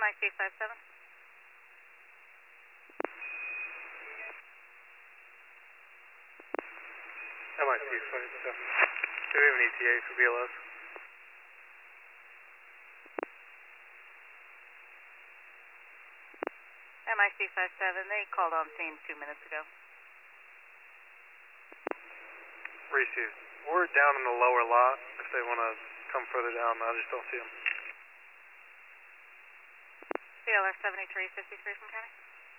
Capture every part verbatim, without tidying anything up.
I C five seven. M I C five seven. Do we have an E T A for B L S? M I C five seven, they called on scene two minutes ago. Received. We're down in the lower lot. If they want to come further down, I just don't see them. C L S seventy-three fifty-three from County.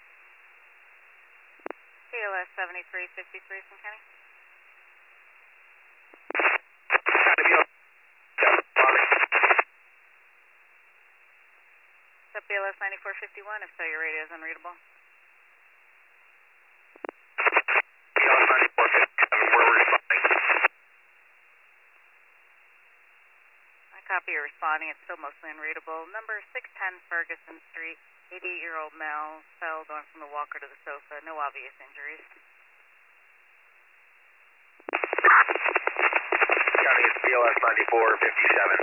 C L S seventy-three fifty-three from County. Is that B L S ninety-four fifty-one? If so, your radio is unreadable. B L S ninety-four fifty-seven, we're responding. I copy you're responding. It's still mostly unreadable. Number six ten Ferguson Street, eighty-eight-year-old male, fell going from the walker to the sofa. No obvious injuries. County, it's B L S ninety-four fifty-seven.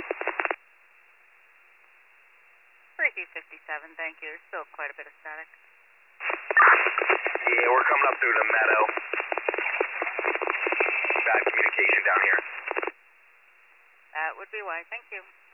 Freaky fifty-seven, thank you. There's still quite a bit of static. Yeah, we're coming up through the meadow. Bad communication down here. That would be why. Thank you.